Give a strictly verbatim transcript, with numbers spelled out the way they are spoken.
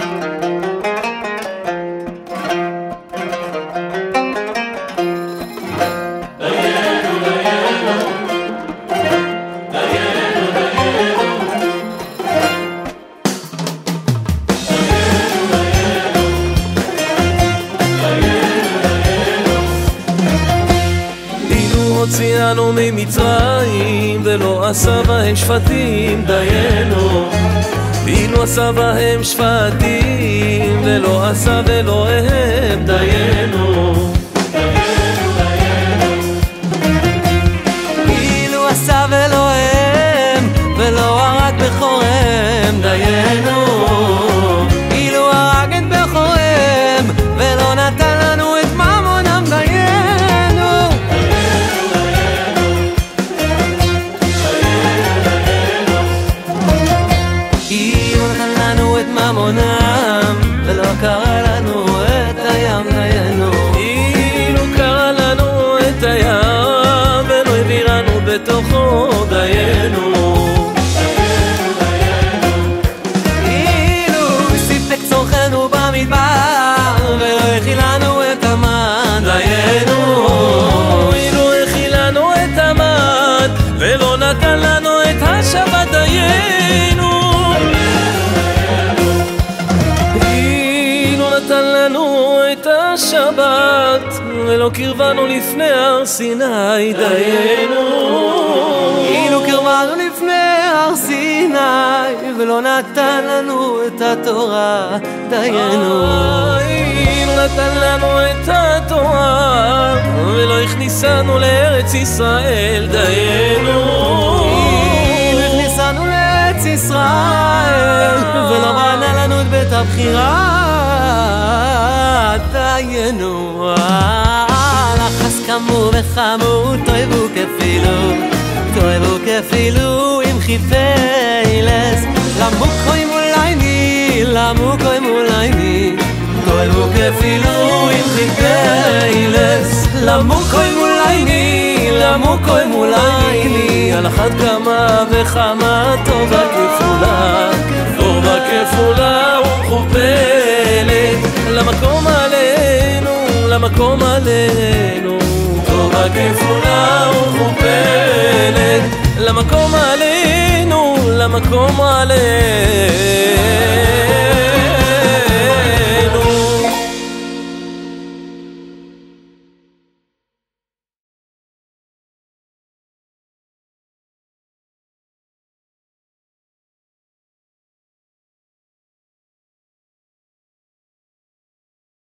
הוציאנו ממצרים ולא עשה בהם שפטים, דיינו. אילו עשה בהם שפטים ולא עשה ואלוהיהם, דיינו. אילו עשה ואלוהיהם ולא הרג בכוריהם, דיינו. אילו הרג את בכוריהם ולא נתן לנו את ממונם, דיינו. ממונם ולא קרא לנו את הים, דיינו. אילו קרא לנו את הים ולא העבירנו בתוכו, דיינו. אילו סיפק צורכנו במדבר ולא הכיל לנו את המן, דיינו. אילו הכיל לנו את המן ולא נתן לנו את השבת, דיינו. נתן לנו את השבת ולא קרבנו לפני הר סיני, דיינו. אילו קרבנו לפני הר סיני ולא נתן לנו את התורה, דיינו. אילו נתן לנו את התורה ולא הכניסנו לארץ ישראל, דיינו. אילו הכניסנו לארץ ישראל ולא בנה לנו את בית הבחירה, דיינו. לחס כמו וחמו תויבו כפילו, תויבו כפילו עם חיפילס. למוקוי מולייני, למוקוי מולייני, תויבו כפילו עם חיפילס. למוקוי מולייני, למוקוי מולייני, על אחת כמה וכמה טובה כפולה, טובה כפולה ומכופלת. למקום עלינו, למקום עלינו, טובה כפולה ומכופלת. למקום עלינו, למקום עלינו.